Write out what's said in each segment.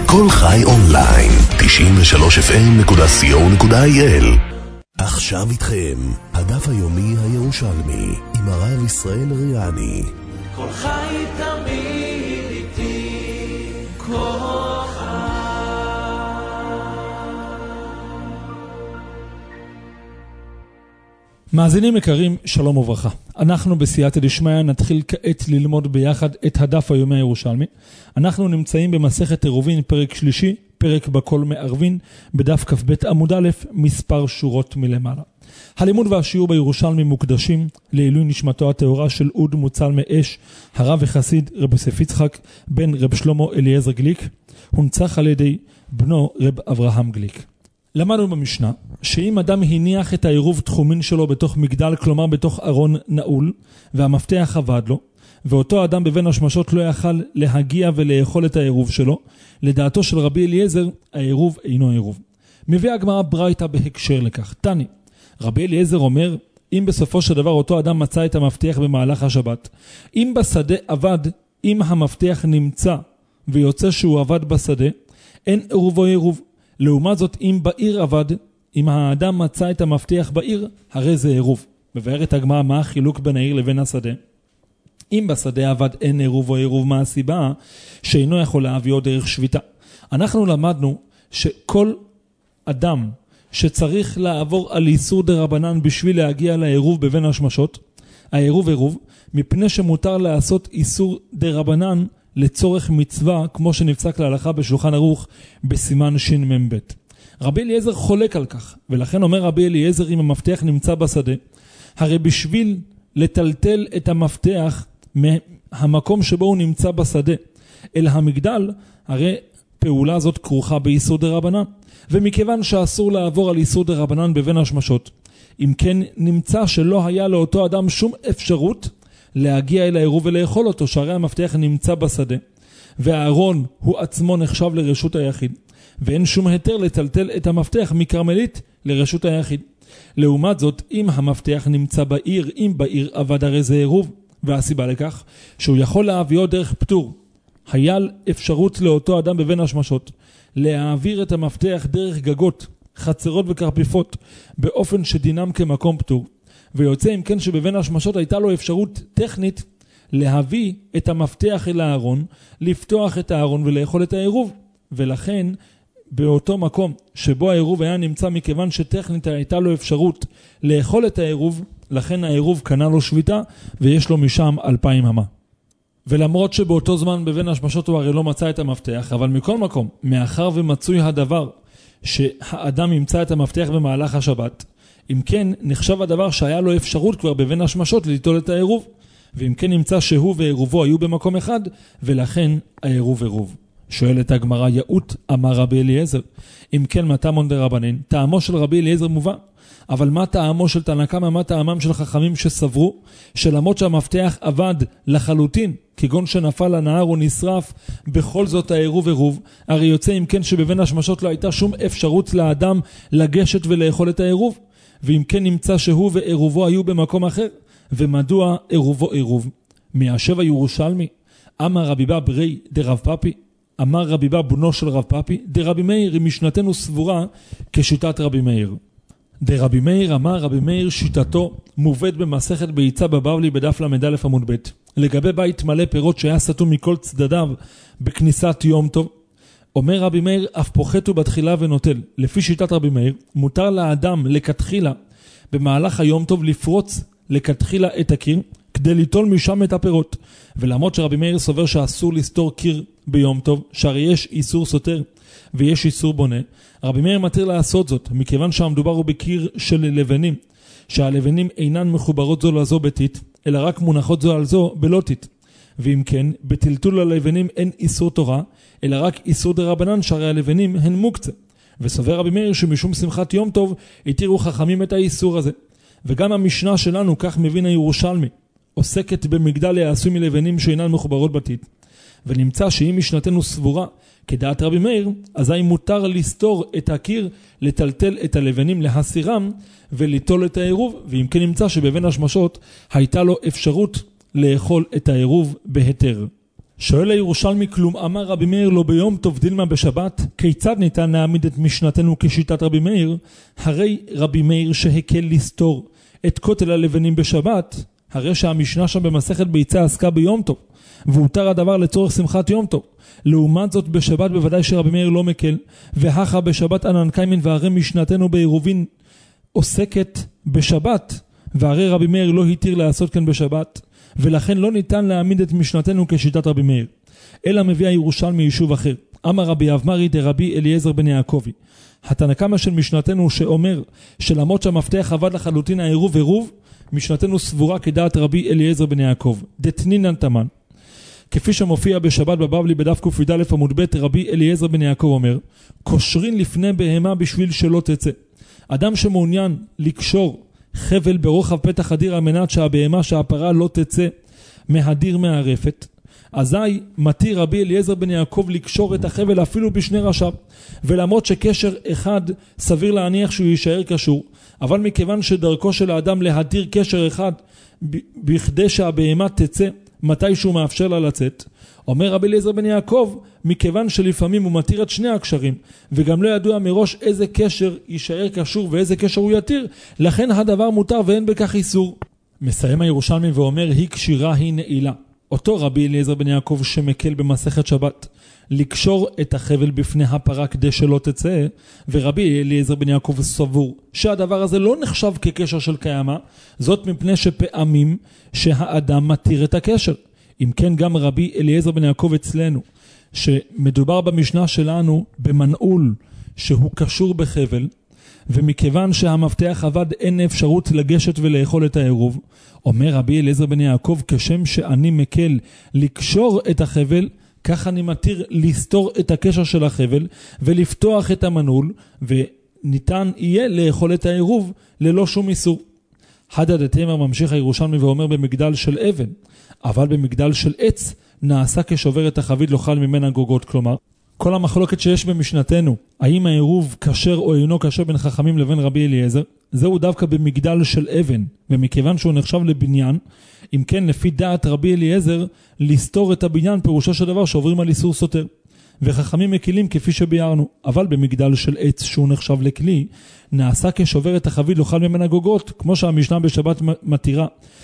כל חי אונליין, 93fm.co.il. עכשיו איתכם, הדף היומי הירושלמי, עם הרב ישראל ריאני. כל חי תמיד איתי, כל חי. מאזינים יקרים, שלום וברכה. אנחנו בסייעתא דשמיא נתחיל כעת ללמוד ביחד את הדף היומי הירושלמי. אנחנו נמצאים במסכת עירובין, פרק שלישי, פרק בכל מערבין, בדף כ"ב עמוד א', מספר שורות מלמעלה. הלימוד והשיעור בירושלמי מוקדשים לעילוי נשמתו הטהורה של אוד מוצל מאש, הרב וחסיד רב יוסף יצחק בן רב שלמה אליעזר גליק, הונצח על ידי בנו רב אברהם גליק. למדנו במשנה שאם אדם הניח את העירוב תחומין שלו בתוך מגדל, כלומר בתוך ארון נעול, והמפתח עבד לו, ואותו אדם בבין השמשות לא יכל להגיע ולאכול את העירוב שלו, לדעתו של רבי אליעזר העירוב אינו עירוב. מביא הגמרא ברייתא בהקשר לכך. תני, רבי אליעזר אומר, אם בסופו של דבר אותו אדם מצא את המפתח במהלך השבת, אם בשדה עבד, אם המפתח נמצא ויוצא שהוא עבד בשדה, אין עירוב או עירוב. לעומת זאת, אם בעיר עבד, אם האדם מצא את המפתח בעיר, הרי זה עירוב. מבארת הגמרא מה החילוק בין העיר לבין השדה. אם בשדה עבד אין עירוב או עירוב, מה הסיבה? שאינו יכול להביאו דרך שביתה. אנחנו למדנו שכל אדם שצריך לעבור על איסור דרבנן בשביל להגיע לעירוב בבין השמשות, העירוב עירוב, מפני שמותר לעשות איסור דרבנן לצורך מצווה, כמו שנפסק להלכה בשולחן ערוך בסימן ש"מ ב'. רבי אליעזר חולק על כך, ולכן אומר רבי אליעזר, אם המפתח נמצא בשדה, הרי בשביל לטלטל את המפתח מהמקום שבו הוא נמצא בשדה אל המגדל, הרי פעולה זאת כרוכה באיסור דרבנן, ומכיוון שאסור לעבור על איסור דרבנן בבין השמשות, אם כן נמצא שלא היה לאותו אדם שום אפשרות להגיע אל העירוב ולאכול אותו, שהרי המפתח נמצא בשדה, והארון הוא עצמו נחשב לרשות היחיד, ואין שום היתר לטלטל את המפתח מקרמלית לרשות היחיד. לעומת זאת, אם המפתח נמצא בעיר, אם בעיר עבד, הרי זה עירוב, והסיבה לכך שהוא יכול להביאו דרך פטור. היה אפשרות לאותו אדם בבין השמשות להעביר את המפתח דרך גגות, חצרות וקרפיפות, באופן שדינם כמקום פטור, ויוצא אם כן שבבין השמשות הייתה לו אפשרות טכנית להביא את המפתח אל הארון, לפתוח את הארון ולאכול את העירוב. ולכן באותו מקום שבו העירוב היה נמצא, מכיוון שטכנית הייתה לו אפשרות לאכול את העירוב, לכן העירוב קנה לו שביתה ויש לו משם 2,000 אמה. ולמרות שבאותו זמן בבין השמשות הוא הרי לא מצא את המפתח, אבל מכל מקום, מאחר ומצוי הדבר שהאדם ימצא את המפתח במהלך השבת, אם כן נחשב הדבר שהיה לו אפשרות כבר בבין השמשות ליטול את העירוב, ואם כן נמצא שהוא ועירובו היו במקום אחד, ולכן העירוב עירוב. שואלת הגמרא, יאות אמר רבי אליעזר, אם כן מה טעמון דרבנן? טעמו של רבי אליעזר מובן, אבל מה טעמו של תנא קמא, מה טעמם של חכמים שסברו שלמרות שהמפתח עבד לחלוטין, כגון שנפל לנהר או נשרף, בכל זאת העירוב עירוב? הרי יוצא אם כן שבבין השמשות לא הייתה שום אפשרות לאדם לגשת ולאכול את העירוב, ואם כן נמצא שהוא ועירובו היו במקום אחר, ומדוע עירובו עירוב? מהשב הירושלמי, אמר רבי בא ברי דרב פאפי, אמר רבי בא בנו של רב פאפי, דרבי מאיר, משנתנו סבורה כשיטת רבי מאיר. דרבי מאיר אמר רבי מאיר, שיטתו מובאת במסכת ביצה בבבלי בדף למד א' עמוד ב', לגבי בית מלא פירות שהיה סתום מכל צדדיו בכניסת יום טוב. אומר רבי מאיר, אף פוחת הוא בתחילה ונוטל. לפי שיטת רבי מאיר, מותר לאדם לכתחילה במהלך היום טוב לפרוץ לכתחילה את הקיר, כדי ליטול משם את הפירות. ולמרות שרבי מאיר סובר שאסור לסתור קיר ביום טוב, שהרי יש איסור סותר ויש איסור בונה, רבי מאיר מתיר לעשות זאת, מכיוון שהמדובר הוא בקיר של לבנים, שהלבנים אינן מחוברות זו לזו בתית, אלא רק מונחות זו על זו בלוטית. ואם כן, בטלטול הלבנים אין איסור תורה, אלא רק איסור דרבנן, שהרי הלבנים הן מוקצה. וסובר רבי מאיר שמשום שמחת יום טוב התירו חכמים את האיסור הזה. וגם המשנה שלנו, כך מבין הירושלמי, עוסקת במגדל העשוי מלבנים שאינן מחוברות בתית. ונמצא שאם משנתנו סבורה כדעת רבי מאיר, אזי מותר לסתור את הקיר, לטלטל את הלבנים, להסירם וליטול את העירוב, ואם כן נמצא שבבין השמשות הייתה לו אפשרות לאכול את העירוב בהיתר. שואל הירושלמי כלום, אמר רבי מאיר לא ביום טוב דילמה בשבת, כיצד ניתן להעמיד את משנתנו כשיטת רבי מאיר? הרי רבי מאיר שהקל לסתור את כותל הלבנים בשבת, הרי שהמשנה שם במסכת ביצה עסקה ביום טוב, והותר הדבר לצורך שמחת יום טוב. לעומת זאת בשבת בוודאי שרבי מאיר לא מקל, והכה בשבת ענן קיימן, והרי משנתנו בעירובין עוסקת בשבת, והרי רבי מאיר לא התיר לעשות כן בשבת, ולכן לא ניתן להעמיד את משנתנו כשיטת רבי מאיר. אלא מביא הירושלמי יישוב אחר. אמר רבי אבמרי דרבי אליעזר בן יעקבי, התנא קמא של משנתנו שאומר שלמרות שהמפתח עבד לחלוטין העירוב עירוב, משנתנו סבורה כדעת רבי אליעזר בן יעקב, דתנינן תמן. כפי שמופיע בשבת בבבלי בדף ק"ד עמוד ב', רבי אליעזר בן יעקב אומר, קושרין לפני בהמה בשביל שלא תצא. אדם שמעוניין לקשור חבל ברוחב פתח הדיר על מנת שהבהמה שהפרה לא תצא מהדיר מהרפת, אזי מתיר רבי אליעזר בן יעקב לקשור את החבל אפילו בשני ראשיו, ולמרות שקשר אחד סביר להניח שהוא יישאר קשור, אבל מכיוון שדרכו של האדם להתיר קשר אחד בכדי שהבהמה תצא מתי שהוא מאפשר לה לצאת, אומר רבי אליעזר בן יעקב, מכיוון שלפעמים הוא מתיר את שני הקשרים, וגם לא ידוע מראש איזה קשר יישאר קשור ואיזה קשר הוא יתיר, לכן הדבר מותר ואין בכך איסור. מסיים הירושלמי ואומר, היא קשירה היא נעילה. אותו רבי אליעזר בן יעקב שמקל במסכת שבת, לקשור את החבל בפני הפרה כדי שלא תצא, ורבי אליעזר בן יעקב סבור שהדבר הזה לא נחשב כקשר של קיימה, זאת מפני שפעמים שהאדם מתיר את הקשר. אם כן גם רבי אליעזר בן יעקב אצלנו, שמדובר במשנה שלנו במנעול שהוא קשור בחבל, ומכיוון שהמפתח עבד אין אפשרות לגשת ולאכול את העירוב, אומר רבי אליעזר בן יעקב, כשם שאני מקל לקשור את החבל, כך אני מתיר לסתור את הקשר של החבל ולפתוח את המנעול, וניתן יהיה לאכול את העירוב ללא שום איסור. חדא דתימא ממשיך הירושלמי ואומר, במגדל של אבן, אבל במגדל של עץ נעשה כשובר את החבית לא חל ממנה גוגות. כלומר, כל המחלוקת שיש במשנתנו, האם העירוב כשר או אינו כשר בין חכמים לבין רבי אליעזר, זהו דווקא במגדל של אבן, ומכיוון שהוא נחשב לבניין, אם כן לפי דעת רבי אליעזר, לסתור את הבניין פירושו של דבר שעוברים על איסור סותר. וחכמים מקילים כפי שביארנו, אבל במגדל של עץ שהוא נחשב לכלי, נעשה כשובר את החבית לא חל ממנה גוגות, כמו שהמשנה בשבת מתירה,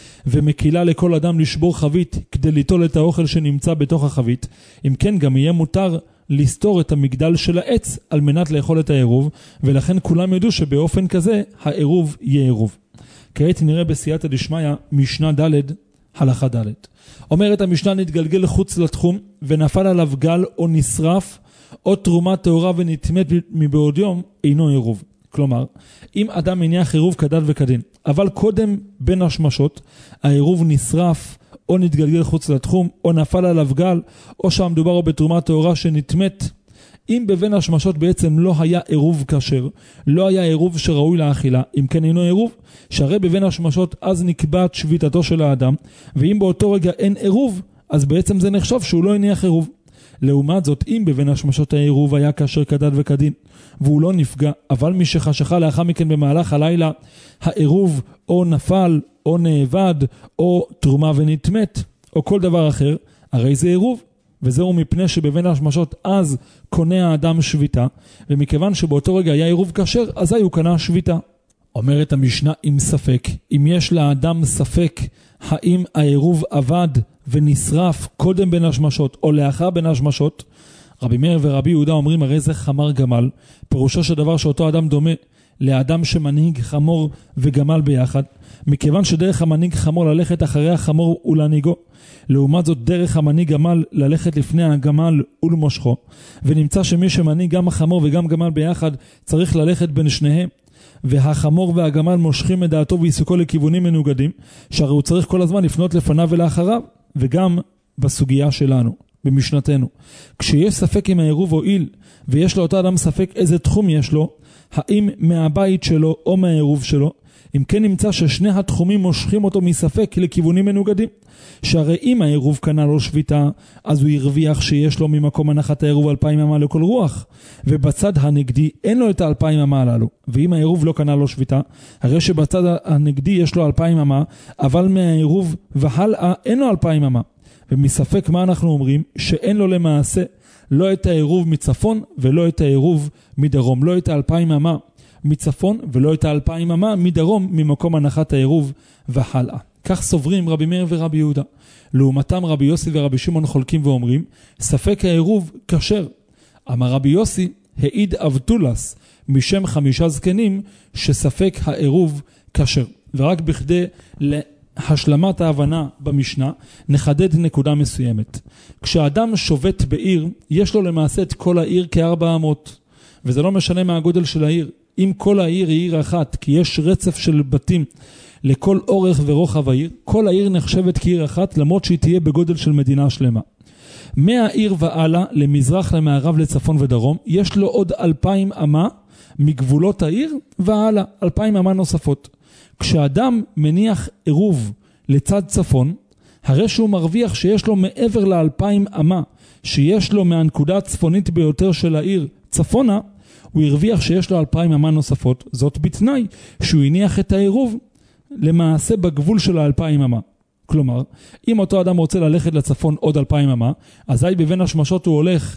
ומקילה לכל אדם לשבור חבית כדי ליטול את האוכל שנמצא בתוך החבית. אם כן גם יהיה מותר לסתור את המגדל של העץ על מנת לאכול את העירוב, ולכן כולם ידעו שבאופן כזה העירוב יהיה עירוב. כעת נראה בסייעתא דשמיא משנה ד' הלכה ד'. אומרת המשנה, נתגלגל לחוץ לתחום ונפל עליו גל או נשרף או תרומה טהורה ונטמאת מבעוד יום, אינו עירוב. כלומר, אם אדם מניח עירוב כדת וכדין, אבל קודם בין השמשות העירוב נשרף או נתגלגל חוץ לתחום, או נפל עליו גל, או שהמדובר בתרומה טהורה שנטמאת, אם בבין השמשות בעצם לא היה עירוב כשר, לא היה עירוב שראוי לאכילה, אם כן אינו עירוב, שהרי בבין השמשות אז נקבעת שביתתו של האדם, ואם באותו רגע אין עירוב, אז בעצם זה נחשב שהוא לא הניח עירוב. לעומת זאת, אם בבין השמשות העירוב היה כשר כדת וכדין, והוא לא נפגע, אבל מי שחשכה לאחר מכן במהלך הלילה, העירוב או נפל, או נאבד, או תרומה ונטמאת, או כל דבר אחר, הרי זה עירוב, וזהו מפני שבבין השמשות אז קונה האדם שביתה, ומכיוון שבאותו רגע היה עירוב כשר, אז הוא קנה שביתה. אומרת המשנה, עם ספק, אם יש לאדם ספק, האם העירוב עבד ונשרף קודם בין השמשות, או לאחר בין השמשות, רבי מאיר ורבי יהודה אומרים, הרי זה חמר גמל, פירושו של דבר שאותו אדם דומה לאדם שמנהיג חמור וגמל ביחד, מכיוון שדרך המנהיג חמור ללכת אחרי החמור ולהנהיגו, לעומת זאת דרך המנהיג גמל ללכת לפני הגמל ולמושכו, ונמצא שמי שמנהיג גם החמור וגם גמל ביחד צריך ללכת בין שניהם, והחמור והגמל מושכים את דעתו ועיסוקו לכיוונים מנוגדים, שהרי הוא צריך כל הזמן לפנות לפניו ולאחריו, וגם בסוגיה שלנו, במשנתנו. כשיש ספק אם העירוב הועיל, ויש לאותו אדם ספק איזה תחום יש לו, האם מהבית שלו או מהעירוב שלו, אם כן נמצא ששני התחומים מושכים אותו מספק לכיוונים מנוגדים, שהרי אם העירוב קנה לו שביתה, אז הוא הרוויח שיש לו ממקום הנחת העירוב 2,000 אמה לכל רוח, ובצד הנגדי אין לו את 2,000 אמה הללו, ואם העירוב לא קנה לו שביתה, הרי שבצד הנגדי יש לו 2,000 אמה, אבל מהעירוב והלאה אין לו 2,000 אמה, ומספק מה אנחנו אומרים? שאין לו למעשה לא את העירוב מצפון ולא את העירוב מדרום, לא את 2,000 אמה מצפון ולא את 2,000 אמה מדרום ממקום הנחת העירוב והלאה. כך סוברים רבי מאיר ורבי יהודה. לעומתם רבי יוסי ורבי שמעון חולקים ואומרים, ספק העירוב כשר. אמר רבי יוסי, העיד אבטולס משם 5 זקנים שספק העירוב כשר. ורק בכדי להשלמת ההבנה במשנה, נחדד נקודה מסוימת. כשאדם שובת בעיר, יש לו למעשה את כל העיר כ400, וזה לא משנה מה הגודל של העיר. אם כל העיר היא עיר אחת, כי יש רצף של בתים לכל אורך ורוחב העיר, כל העיר נחשבת כעיר אחת, למרות שהיא תהיה בגודל של מדינה שלמה. מהעיר ועלה, למזרח, למערב, לצפון ודרום, יש לו עוד 2,000 אמה מגבולות העיר ועלה, 2,000 אמה נוספות. כשאדם מניח עירוב לצד צפון, הרי שהוא מרוויח שיש לו מעבר ל2,000 אמה, שיש לו מהנקודה הצפונית ביותר של העיר צפונה, הוא הרוויח שיש לו 2,000 אמה נוספות, זאת בתנאי שהוא הניח את העירוב למעשה בגבול של 2,000 אמה. כלומר, אם אותו אדם רוצה ללכת לצפון עוד 2,000 אמה, אזי בבין השמשות הוא הולך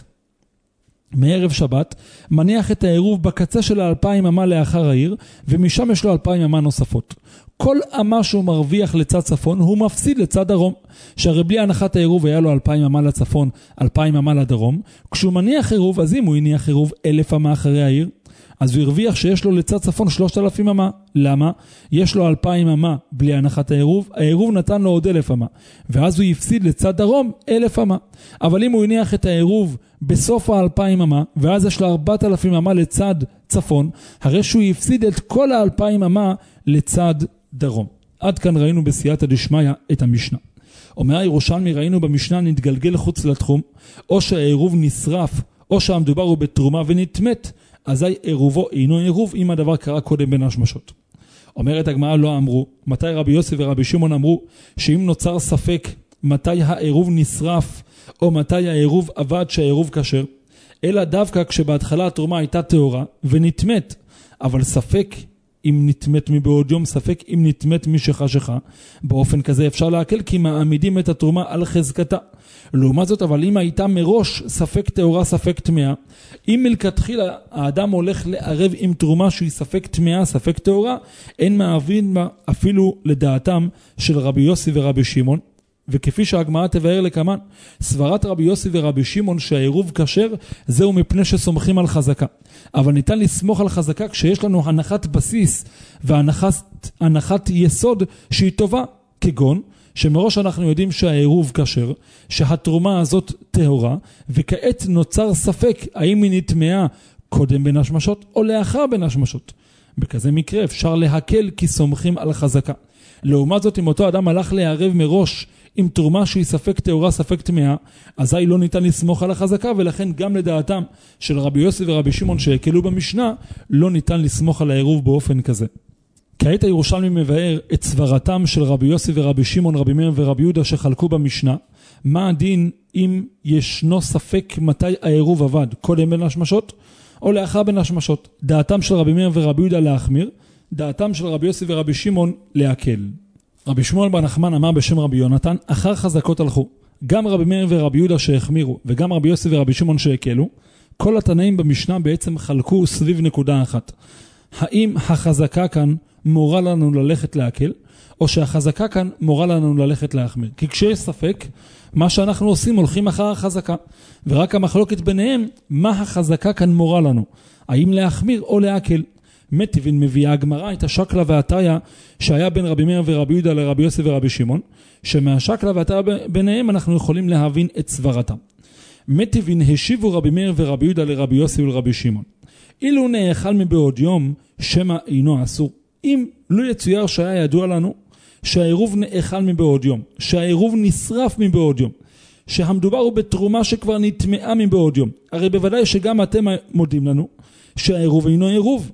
מערב שבת, מניח את העירוב בקצה של 2,000 אמה לאחר העיר, ומשם יש לו 2,000 אמה נוספות. כל אמה שהוא מרוויח לצד צפון, הוא מפסיד לצד דרום. שהרי בלי הנחת העירוב היה לו 2,000 אמה לצפון, 2,000 אמה לדרום. כשהוא מניח עירוב, אז אם הוא הניח עירוב 1,000 אמה אחרי העיר, אז הוא הרוויח שיש לו לצד צפון 3,000 אמה. למה? יש לו 2,000 אמה בלי הנחת העירוב, העירוב נתן לו עוד 1,000 אמה, ואז הוא יפסיד לצד דרום 1,000 אמה. אבל אם הוא הניח את העירוב בסוף 2,000 אמה, ואז יש לו 4,000 אמה לצד צפון, הרי שהוא יפסיד את כל 2,000 אמה לצד דרום. עד כאן ראינו בסייעתא דשמיא את המשנה. אומר הירושלמי, ראינו במשנה נתגלגל חוץ לתחום, או שהעירוב נשרף, או שהמדובר הוא בתרומה ונתמת, אזי עירובו אינו עירוב אם הדבר קרה קודם בין השמשות. אומרת הגמרא, לא אמרו. מתי רבי יוסי ורבי שמעון אמרו שאם נוצר ספק מתי העירוב נשרף או מתי העירוב עבד שהעירוב כשר, אלא דווקא כשבהתחלה התרומה הייתה טהורה ונתמת, אבל ספק אם נתמת מבעוד יום, ספק אם נתמת משחשכה. באופן כזה אפשר להקל כי מעמידים את התרומה על חזקתה. לעומת זאת, אבל אם הייתה מראש ספק טהורה, ספק טמאה, אם מלכתחילה האדם הולך לערב עם תרומה שהיא ספק טמאה, ספק טהורה, אין מעבין בה אפילו לדעתם של רבי יוסי ורבי שמעון. וכפי שהגמרא תבאר לכמן, סברת רבי יוסי ורבי שמעון שהעירוב כשר, זהו מפני שסומכים על חזקה. אבל ניתן לסמוך על חזקה כשיש לנו הנחת בסיס והנחת יסוד שהיא טובה, כגון שמראש אנחנו יודעים שהעירוב כשר, שהתרומה הזאת טהורה, וכעת נוצר ספק האם היא נטמעה קודם בין השמשות או לאחר בין השמשות. בכזה מקרה אפשר להקל כי סומכים על חזקה. לעומת זאת, אם אותו אדם הלך לערב מראש עם תרומה שהיא ספק טהורה, ספק טמאה, אזי לא ניתן לסמוך על החזקה, ולכן גם לדעתם של רבי יוסי ורבי שמעון שהקלו במשנה, לא ניתן לסמוך על העירוב באופן כזה. כעת הירושלמי מבאר את סברתם של רבי יוסי ורבי שמעון, רבי מאיר ורבי יהודה שחלקו במשנה, מה הדין אם ישנו ספק מתי העירוב עבד, קודם בין השמשות או לאחר בין השמשות. דעתם של רבי מאיר ורבי יהודה להחמיר, דעתם של רבי יוסי ורבי שמעון להקל. רבי שמואל בן נחמן אמר בשם רבי יונתן, אחר חזקות הלכו. גם רבי מאיר ורבי יהודה שהחמירו, וגם רבי יוסי ורבי שמעון שהקלו, כל התנאים במשנה בעצם חלקו סביב נקודה אחת. האם החזקה כאן מורה לנו ללכת להקל, או שהחזקה כאן מורה לנו ללכת להחמיר? כי כשיש ספק, מה שאנחנו עושים הולכים אחר החזקה, ורק המחלוקת ביניהם, מה החזקה כאן מורה לנו? האם להחמיר או להקל? מטיבין מביאה הגמרא את השקלה והטיה שהיה בין רבי מאיר ורבי יהודה לרבי יוסי ורבי שמעון, שמהשקלה והטיה ביניהם אנחנו יכולים להבין את סברתם. מטיבין השיבו רבי מאיר ורבי יהודה לרבי יוסי ולרבי שמעון, אילו נאכל מבעוד יום שמא אינו אסור. אם לא יצויר שהיה ידוע לנו שהעירוב נאכל מבעוד יום, שהעירוב נשרף מבעוד יום, שהמדובר הוא בתרומה שכבר נטמעה מבעוד יום, הרי בוודאי שגם אתם מודים לנו שהעירוב אינו עירוב,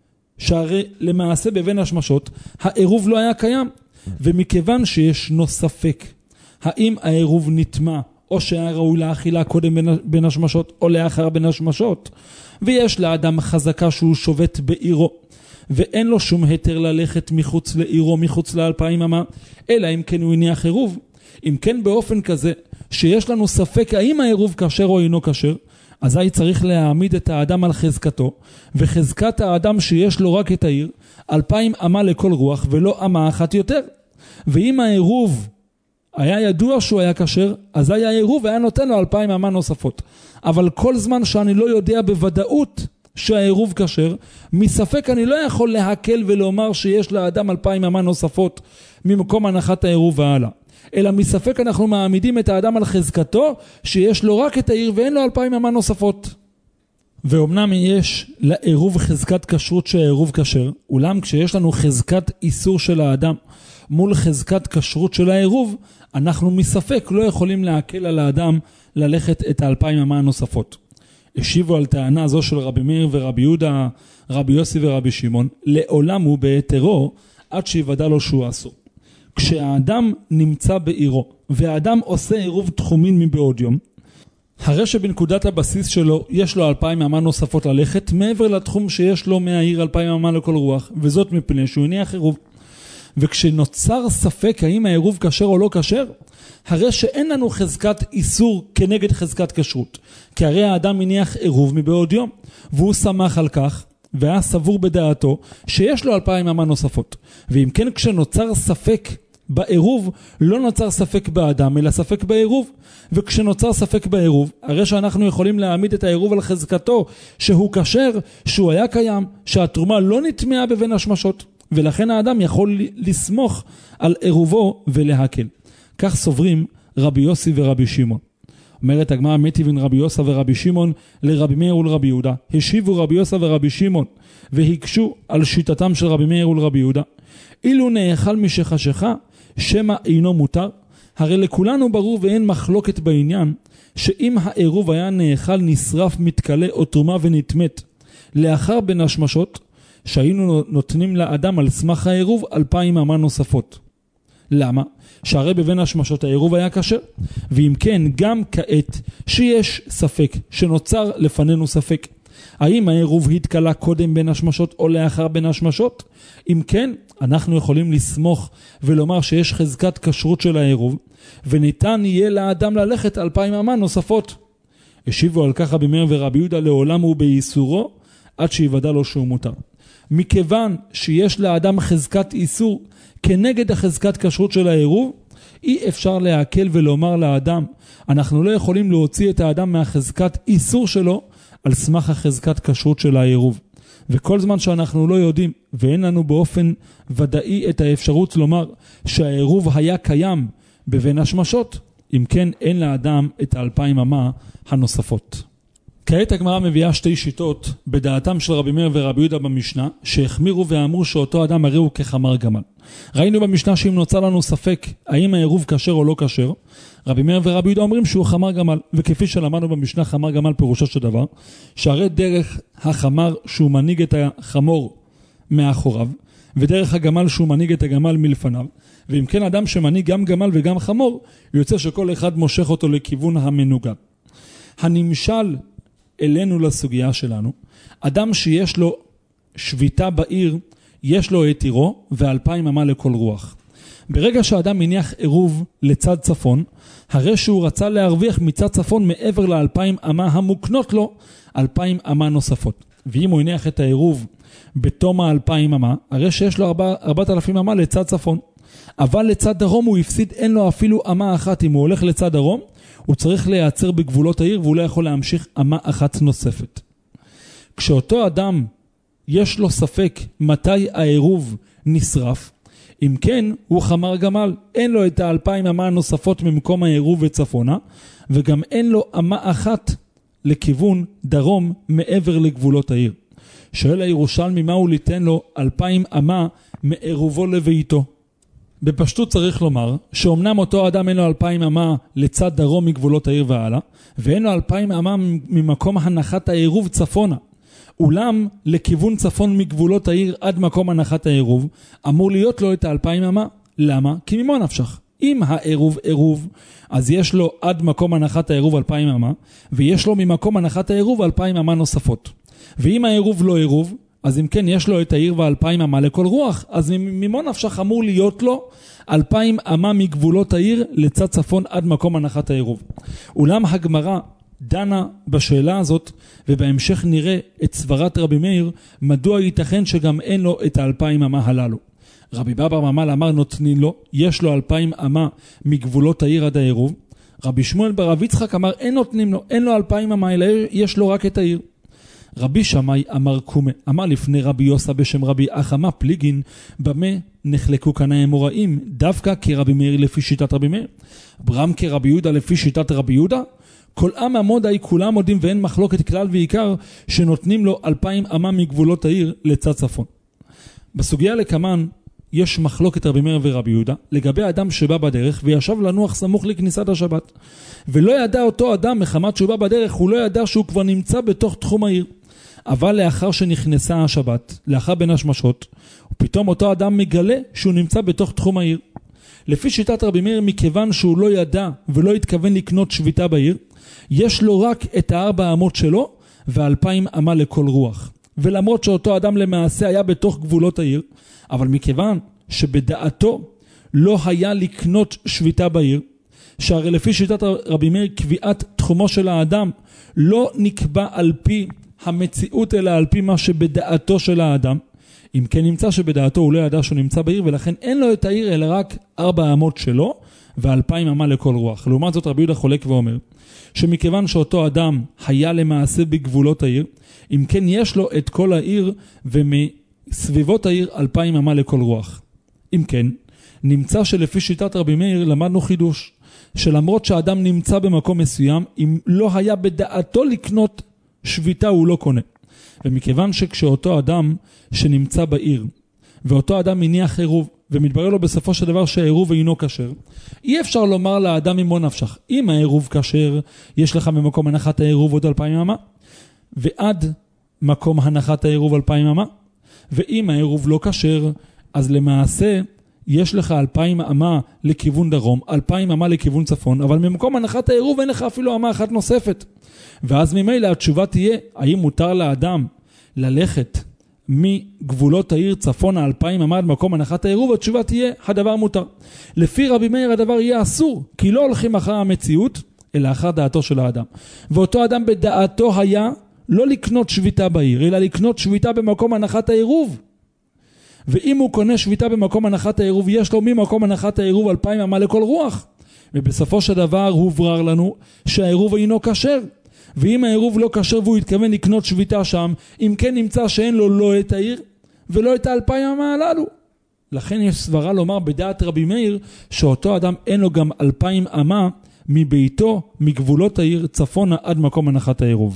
שהרי למעשה בבין השמשות העירוב לא היה קיים, ומכיוון שישנו ספק האם העירוב נטמע או שהיה ראוי לאכילה קודם בין השמשות או לאחר בין השמשות, ויש לאדם חזקה שהוא שובת בעירו ואין לו שום היתר ללכת מחוץ לעירו, מחוץ ל2,000 אמה, אלא אם כן הוא הניח עירוב, אם כן באופן כזה שיש לנו ספק האם העירוב כשר או אינו כשר, אזי צריך להעמיד את האדם על חזקתו, וחזקת האדם שיש לו רק את העיר, 2,000 אמה לכל רוח ולא אמה אחת יותר. ואם העירוב היה ידוע שהוא היה כשר, אזי העירוב היה נותן לו 2,000 אמה נוספות. אבל כל זמן שאני לא יודע בוודאות שהעירוב כשר, מספק אני לא יכול להקל ולומר שיש לאדם 2,000 אמה נוספות ממקום הנחת העירוב והלאה. אלא מספק אנחנו מעמידים את האדם על חזקתו שיש לו רק את העיר ואין לו 2,000 אמה נוספות. ואומנם יש לעירוב חזקת כשרות שהעירוב כשר, אולם כשיש לנו חזקת איסור של האדם מול חזקת כשרות של העירוב, אנחנו מספק לא יכולים להקל על האדם ללכת את 2,000 אמה הנוספות. השיבו על טענה זו של רבי מאיר ורבי יהודה, רבי יוסי ורבי שמעון, לעולם הוא בהיתרו עד שיוודע לו שהוא אסור. כשהאדם נמצא בעירו והאדם עושה עירוב תחומין מבעוד יום, הרי שבנקודת הבסיס שלו יש לו 2,000 אמה נוספות ללכת מעבר לתחום שיש לו מהעיר 2,000 אמה לכל רוח, וזאת מפני שהוא הניח עירוב. וכשנוצר ספק האם העירוב כשר או לא כשר, הרי שאין לנו חזקת איסור כנגד חזקת כשרות, כי הרי האדם הניח עירוב מבעוד יום, והוא שמח על כך והיה סבור בדעתו שיש לו 2,000 אמה נוספות. ואם כן, כשנוצר ספק בעירוב, לא נוצר ספק באדם אלא ספק בעירוב. וכשנוצר ספק בעירוב, הרי שאנחנו יכולים להעמיד את העירוב על חזקתו שהוא כשר, שהוא היה קיים, שהתרומה לא נטמעה בבין השמשות, ולכן האדם יכול לסמוך על עירובו ולהקל. כך סוברים רבי יוסי ורבי שמעון. אומרת הגמרא, מיטיבין רבי יוסי ורבי שמעון לרבי מאיר ולרבי יהודה. השיבו רבי יוסי ורבי שמעון והקשו על שיטתם של רבי מאיר ולרבי יהודה. אילו נאכל משחשיכה שמא אינו מותר. הרי לכולנו ברור ואין מחלוקת בעניין שאם העירוב היה נאכל, נשרף, מתקלה או תרומה ונתמת לאחר בין השמשות, שהיינו נותנים לאדם על סמך העירוב 2,000 אמה נוספות. למה? שהרי בבין השמשות העירוב היה כשר. ואם כן, גם כעת שיש ספק, שנוצר לפנינו ספק, האם העירוב התקלה קודם בין השמשות או לאחר בין השמשות? אם כן, אנחנו יכולים לסמוך ולומר שיש חזקת כשרות של העירוב, וניתן יהיה לאדם ללכת 2,000 אמה נוספות. השיבו על כך רבי מאיר ורבי יהודה, לעולם הוא באיסורו עד שיוודע לו שהוא מותר. מכיוון שיש לאדם חזקת איסור כנגד החזקת כשרות של העירוב, אי אפשר להקל ולומר לאדם, אנחנו לא יכולים להוציא את האדם מהחזקת איסור שלו על סמך החזקת כשרות של העירוב. וכל זמן שאנחנו לא יודעים ואין לנו באופן ודאי את האפשרות לומר שהעירוב היה קיים בבין השמשות, אם כן אין לאדם את 2,000 אמה הנוספות. כעת הגמרא מביאה שתי שיטות בדעתם של רבי מאיר ורבי יהודה במשנה, שהחמירו ואמרו שאותו אדם הרי הוא כחמר גמל. ראינו במשנה שאם נוצר לנו ספק האם העירוב כשר או לא כשר, רבי מאיר ורבי יהודה אומרים שהוא חמר גמל. וכפי שלמדנו במשנה, חמר גמל פירושו של דבר שהרי דרך החמר שהוא מנהיג את החמור מאחוריו, ודרך הגמל שהוא מנהיג את הגמל מלפניו, ואם כן אדם שמנהיג גם גמל וגם חמור, יוצא שכל אחד מושך אותו לכיוון המנוגד. הנמשל אלינו לסוגיה שלנו, אדם שיש לו שביתה בעיר, יש לו את עירו ו2,000 אמה לכל רוח. ברגע שהאדם מניח עירוב לצד צפון, הרי שהוא רצה להרוויח מצד צפון מעבר ל2,000 אמה המוקנות לו 2,000 אמה נוספות. ואם הוא הניח את העירוב בתום 2,000 אמה, הרי שיש לו 4,000 אמה לצד צפון. אבל לצד דרום הוא הפסיד, אין לו אפילו אמה אחת. אם הוא הולך לצד דרום, הוא צריך להיעצר בגבולות העיר והוא לא יכול להמשיך אמה אחת נוספת. כשאותו אדם יש לו ספק מתי העירוב נשרף, אם כן הוא חמר גמל, אין לו את 2,000 אמה נוספות ממקום העירוב וצפונה, וגם אין לו אמה אחת לכיוון דרום מעבר לגבולות העיר. שואל הירושלמי, מה הוא ליתן לו 2,000 אמה מעירובו לביתו? בפשטות צריך לומר שאומנם אותו אדם אין לו 2,000 אמה לצד דרום מגבולות העיר והלאה, ואין לו 2,000 אמה ממקום הנחת העירוב צפונה. אולם לכיוון צפון מגבולות העיר עד מקום הנחת העירוב אמור להיות לו את 2,000 אמה. למה? כי ממה נפשך? אם העירוב עירוב, אז יש לו עד מקום הנחת העירוב 2,000 אמה, ויש לו ממקום הנחת העירוב 2,000 אמה נוספות. ואם העירוב לא עירוב, אז אם כן יש לו את העיר ו2,000 אמה לכל רוח, אז ממה נפשך אמור להיות לו 2,000 אמה מגבולות העיר לצד צפון עד מקום הנחת העירוב. אולם הגמרא דנה בשאלה הזאת, ובהמשך נראה את סברת רבי מאיר, מדוע ייתכן שגם אין לו את 2,000 אמה הללו. רבי בר ממל אמר נותנים לו, יש לו 2,000 אמה מגבולות העיר עד העירוב. רבי שמואל בר רב יצחק אמר אין נותנים לו, אין לו 2,000 אמה, אלא יש לו רק את העיר. רבי שמאי אמר קומה, אמר לפני רבי יוסה בשם רבי אחמה פליגין, במה נחלקו כאן האמוראים, דווקא כרבי מאיר לפי שיטת רבי מאיר, ברם כרבי יהודה לפי שיטת רבי יהודה, כל עם עמודי כולם מודים ואין מחלוקת כלל ועיקר שנותנים לו 2,000 אמה מגבולות העיר לצד צפון. בסוגיה לקמן יש מחלוקת רבי מאיר ורבי יהודה לגבי אדם שבא בדרך וישב לנוח סמוך לכניסת השבת, ולא ידע אותו אדם מחמת שהוא בא בדרך, הוא לא ידע שהוא כבר נמצא בתוך תחום העיר, אבל לאחר שנכנסה השבת, לאחר בין השמשות, פתאום אותו אדם מגלה שהוא נמצא בתוך תחום העיר. לפי שיטת רבי מאיר, מכיוון שהוא לא ידע ולא התכוון לקנות שביתה בעיר, יש לו רק את 4 אמות שלו ו2,000 אמה לכל רוח. ולמרות שאותו אדם למעשה היה בתוך גבולות העיר, אבל מכיוון שבדעתו לא היה לקנות שביתה בעיר, שהרי לפי שיטת רבי מאיר קביעת תחומו של האדם לא נקבע על פי המציאות אלא על פי מה שבדעתו של האדם, אם כן נמצא שבדעתו הוא לא ידע שהוא נמצא בעיר, ולכן אין לו את העיר אלא רק 4 אמות שלו ו2,000 אמה לכל רוח. לעומת זאת רבי יהודה חולק ואומר שמכיוון שאותו אדם היה למעשה בגבולות העיר, אם כן יש לו את כל העיר ומסביבות העיר 2,000 אמה לכל רוח. אם כן נמצא שלפי שיטת רבי מאיר למדנו חידוש, שלמרות שהאדם נמצא במקום מסוים, אם לא היה בדעתו לקנות שביתה הוא לא קונה. ומכיוון שכשאותו אדם שנמצא בעיר ואותו אדם מניח עירוב ומתברר לו בסופו של דבר שהעירוב אינו כשר, אי אפשר לומר לאדם ממו נפשך, אם העירוב כשר יש לך ממקום הנחת העירוב עוד 2,000 אמה ועד מקום הנחת העירוב 2,000 אמה, ואם העירוב לא כשר אז למעשה יש לך 2,000 אמה לכיוון דרום, 2,000 אמה לכיוון צפון, אבל ממקום הנחת העירוב אין לך אפילו אמה אחת נוספת. ואז ממילא התשובה תהיה, האם מותר לאדם ללכת מגבולות העיר צפון 2,000 אמה עד מקום הנחת העירוב? התשובה תהיה, הדבר מותר. לפי רבי מאיר הדבר יהיה אסור, כי לא הולכים אחר המציאות, אלא אחר דעתו של האדם. ואותו אדם בדעתו היה לא לקנות שביתה בעיר, אלא לקנות שביתה במקום הנחת העירוב. ואם הוא קונה שביתה במקום הנחת העירוב, יש לו ממקום הנחת העירוב 2,000 אמה לכל רוח. ובסופו של דבר הוברר לנו שהעירוב אינו כשר. ואם העירוב לא כשר והוא התכוון לקנות שביתה שם, אם כן נמצא שאין לו לא את העיר ולא את 2,000 אמה הללו. לכן יש סברה לומר בדעת רבי מאיר שאותו אדם אין לו גם 2,000 אמה מביתו, מגבולות העיר צפונה עד מקום הנחת העירוב.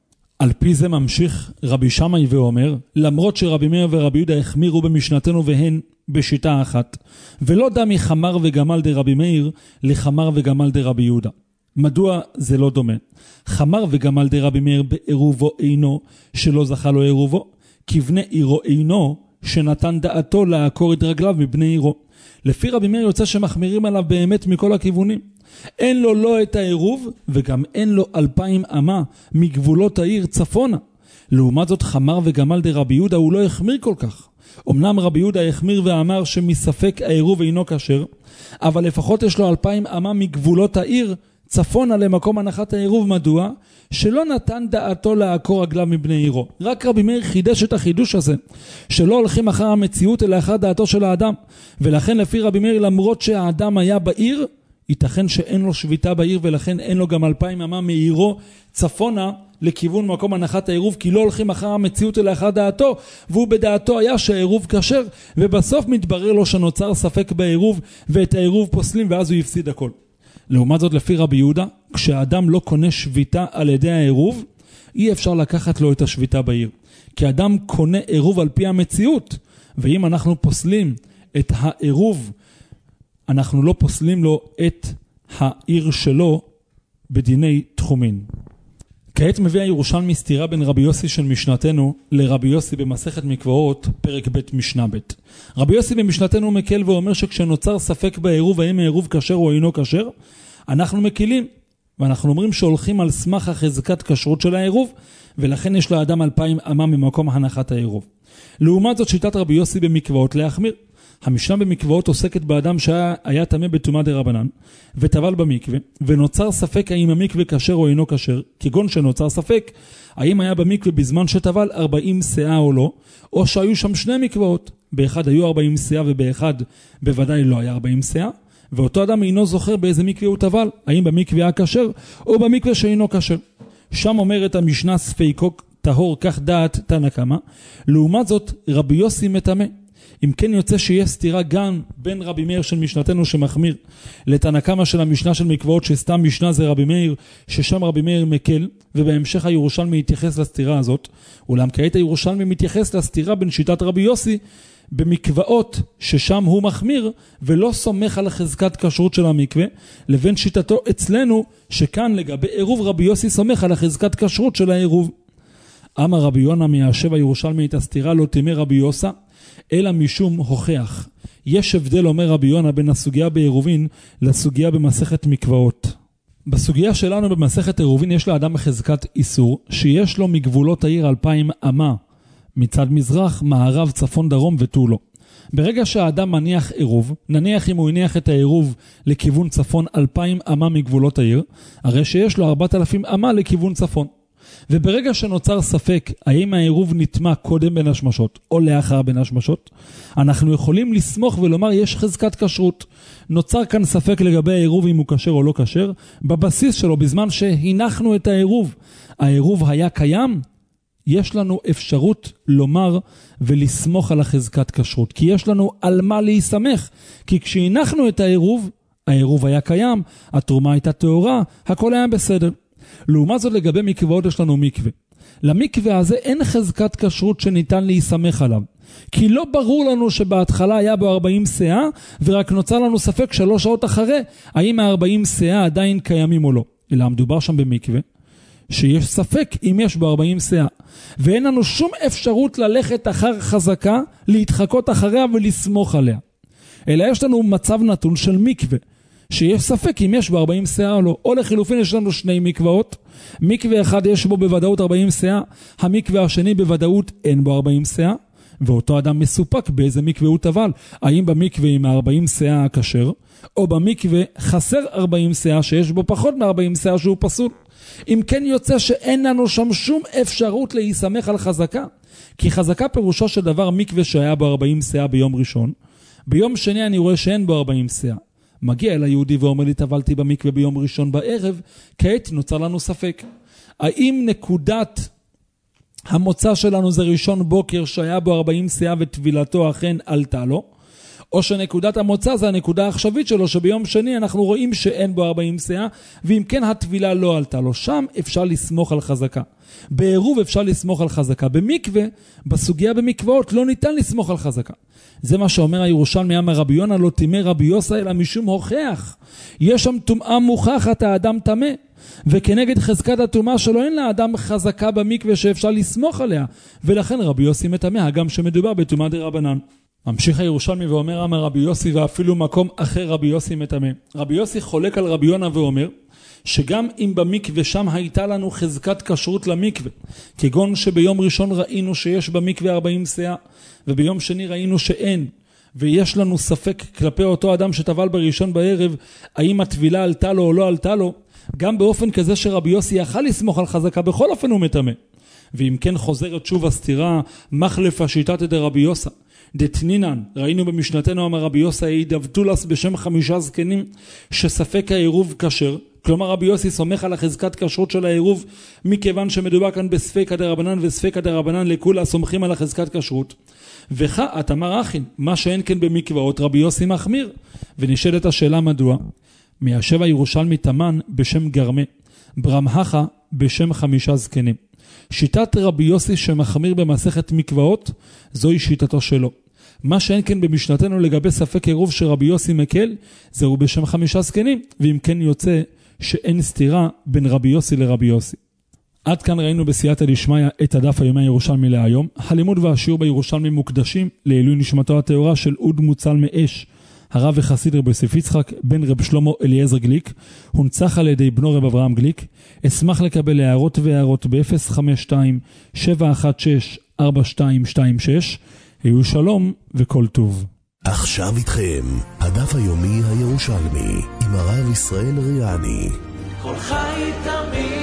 על פי זה ממשיך רבי שמאי ואומר, למרות שרבי מאיר ורבי יהודה החמירו במשנתנו והן בשיטה אחת, ולא דמי חמר וגמל דרבי מאיר לחמר וגמל דרבי יהודה. מדוע זה לא דומה? חמר וגמל דרבי מאיר בעירובו אינו שלא זכה לו עירובו, כבני עירו אינו שנתן דעתו לעקור את רגליו מבני עירו. לפי רבי מאיר יוצא שמחמירים עליו באמת מכל הכיוונים. אין לו לא את העירוב וגם אין לו 2,000 אמה מגבולות העיר צפונה. לעומת זאת חמר וגמל דרבי יהודה הוא לא החמיר כל כך. אמנם רבי יהודה החמיר ואמר שמספק העירוב אינו כשר, אבל לפחות יש לו 2,000 אמה מגבולות העיר צפונה למקום הנחת העירוב. מדוע? שלא נתן דעתו לעקור רגליו מבני עירו. רק רבי מאיר חידש את החידוש הזה, שלא הולכים אחר המציאות אלא אחר דעתו של האדם. ולכן לפי רבי מאיר למרות שהאדם היה בעיר, ייתכן שאין לו שביתה בעיר ולכן אין לו גם 2,000 אמה מעירו צפונה לכיוון מקום הנחת העירוב, כי לא הולכים אחר המציאות אלא אחר דעתו, והוא בדעתו היה שהעירוב כשר, ובסוף מתברר לו שנוצר ספק בעירוב ואת העירוב פוסלים ואז הוא יפסיד הכל. לעומת זאת לפי רבי יהודה, כשאדם לא קונה שביתה על ידי העירוב, אי אפשר לקחת לו את השביתה בעיר, כי אדם קונה עירוב על פי המציאות, ואם אנחנו פוסלים את העירוב, אנחנו לא פוסלים לו את העיר שלו בדיני תחומין. כעת מביא הירושלמי סתירה בין רבי יוסי של משנתנו לרבי יוסי במסכת מקוואות פרק ב' משנה ב'. רבי יוסי במשנתנו מקל ואומר שכשנוצר ספק בעירוב האם העירוב כשר או אינו כשר, אנחנו מקילים ואנחנו אומרים שהולכים על סמך החזקת כשרות של העירוב, ולכן יש לאדם 2,000 אמה ממקום הנחת העירוב. לעומת זאת שיטת רבי יוסי במקוואות להחמיר. המשנה במקוואות עוסקת באדם שהיה טמא בטומאה דרבנן, וטבל במקווה, ונוצר ספק האם המקווה כשר או אינו כשר, כגון שנוצר ספק האם היה במקווה בזמן שטבל 40 שאה או לא, או שהיו שם שני מקוואות, באחד היו 40 שאה ובאחד בוודאי לא היה 40 שאה, ואותו אדם אינו זוכר באיזה מקווה הוא טבל, האם במקווה הכשר או במקווה שאינו כשר. שם אומרת המשנה ספיקו טהור כך דעת תנא קמא, לעומת זאת רבי יוסי מטמא. אם כן יוצא שיש סתירה גם בין רבי מאיר של משנתנו שמחמיר לתנא קמא של המשנה של מקוואות, שסתם משנה זה רבי מאיר, ששם רבי מאיר מקל, ובהמשך הירושלמי מתייחס לסתירה הזאת. אולם כעת הירושלמי מתייחס לסתירה בין שיטת רבי יוסי במקוואות ששם הוא מחמיר ולא סומך על חזקת כשרות של המקווה, לבין שיטתו אצלנו שכאן לגבי עירוב רבי יוסי סומך על חזקת כשרות של העירוב. אמר רבי יונה מיישב הירושלמי את הסתירה לא תימא רבי יוסה אלא משום הוכח. יש הבדל, אומר רבי יונה, בין הסוגיה בעירובין לסוגיה במסכת מקוואות. בסוגיה שלנו במסכת עירובין יש לאדם חזקת איסור שיש לו מגבולות העיר 2,000 אמה מצד מזרח, מערב, צפון, דרום ותו לא. ברגע שהאדם מניח עירוב, נניח אם הוא הניח את העירוב לכיוון צפון 2,000 אמה מגבולות העיר, הרי שיש לו 4,000 אמה לכיוון צפון. וברגע שנוצר ספק האם העירוב נטמע קודם בין השמשות או לאחר בין השמשות, אנחנו יכולים לסמוך ולומר יש חזקת כשרות. נוצר כאן ספק לגבי העירוב אם הוא כשר או לא כשר, בבסיס שלו בזמן שהנחנו את העירוב, העירוב היה קיים, יש לנו אפשרות לומר ולסמוך על החזקת כשרות, כי יש לנו על מה להיסמך, כי כשהנחנו את העירוב, העירוב היה קיים, התרומה הייתה טהורה, הכל היה בסדר. לעומת זאת לגבי מקוואות יש לנו מקווה. למקווה הזה אין חזקת כשרות שניתן להיסמך עליו. כי לא ברור לנו שבהתחלה היה בו 40 שאה, ורק נוצר לנו ספק 3 שעות אחרי, האם ה-40 שאה עדיין קיימים או לא. אלא מדובר שם במקווה, שיש ספק אם יש בו 40 שאה. ואין לנו שום אפשרות ללכת אחר חזקה, להתחקות אחריה ולסמוך עליה. אלא יש לנו מצב נתון של מקווה. שיש ספק אם יש בו 40 שאה או לא. או לחילופין יש לנו שני מקוואות. מקווה אחד יש בו בוודאות 40 שאה, המקווה השני בוודאות אין בו 40 שאה, ואותו אדם מסופק באיזה מקווה הוא טבל. האם במקווה עם 40 שאה הכשר, או במקווה חסר 40 שאה שיש בו פחות מ-40 שאה שהוא פסול. אם כן יוצא שאין לנו שם שום אפשרות להיסמך על חזקה. כי חזקה פירושו של דבר מקווה שהיה בו 40 שאה ביום ראשון, ביום שני אני רואה שאין בו 40 שאה. מגיע אל היהודי ואומר לי, טבלתי במקווה ביום ראשון בערב, כעת נוצר לנו ספק. האם נקודת המוצא שלנו זה ראשון בוקר שהיה בו 40 שאה וטבילתו אכן עלתה לו, או שנקודת המוצא זה הנקודה העכשווית שלו, שביום שני אנחנו רואים שאין בו 40 שאה, ואם כן הטבילה לא עלתה לו. שם אפשר לסמוך על חזקה. בעירוב אפשר לסמוך על חזקה. במקווה, בסוגיה במקוואות, לא ניתן לסמוך על חזקה. זה מה שאומר הירושלמי, אמר רבי יונה, לא תימא רבי יוסי אלא משום הוכח. יש שם טומאה מוכחת, האדם טמא. וכנגד חזקת הטומאה שלו אין לאדם חזקה במקווה שאפשר לסמוך עליה. ולכן רבי יוסי מטמא, גם שמדובר בטומאה דרבנן. ממשיך הירושלמי ואומר, אמר רבי יוסי, ואפילו מקום אחר רבי יוסי מטמא. רבי יוסי חולק על רבי יונה ואומר, שגם אם במקווה שם הייתה לנו חזקת כשרות למקווה, כגון שביום ראשון ראינו שיש במקווה 40 שאה, וביום שני ראינו שאין, ויש לנו ספק כלפי אותו אדם שטבל בראשון בערב, האם הטבילה עלתה לו או לא עלתה לו, גם באופן כזה שרבי יוסי יכל לסמוך על חזקה, בכל אופן הוא מטמא. ואם כן חוזרת שוב הסתירה, מחלפה שיטת דרבי יוסי. דתנינן, ראינו במשנתנו אמר רבי יוסי, הידבתולס בשם 5 זקנים, שספק העירוב כשר. כלומר רבי יוסי סומך על החזקת כשרות של העירוב, מכיוון שמדובר כאן בספקא דרבנן, וספקא דרבנן לכולה סומכים על החזקת כשרות. וכעת אמר אחין, מה שאין כן במקוואות רבי יוסי מחמיר. ונשאלת השאלה מדוע? מיישב הירושלמי תמן בשם גרמה, ברמהכה בשם 5 זקנים. שיטת רבי יוסי שמחמיר במסכת מקוואות, זוהי שיטתו שלו. מה שאין כן במשנתנו לגבי ספק עירוב שרבי יוסי מקל, זהו בשם 5 זקנים, ואם כן יוצא שאין סתירה בין רבי יוסי לרבי יוסי. עד כאן ראינו בסייעתא דשמיא את הדף היומי הירושלמי להיום. הלימוד והשיעור בירושלמי מוקדשים לעילוי נשמתו הטהורה של אוד מוצל מאש, הרב וחסיד רב יוסף יצחק, בן רב שלמה אליעזר גליק, הונצח על ידי בנו רב אברהם גליק. אשמח לקבל הערות והערות ב-052-716-4226. היו שלום וכל טוב. עכשיו איתכם, הדף היומי הירושלמי, עם הרב ישראל ריאני. כל חי תמיד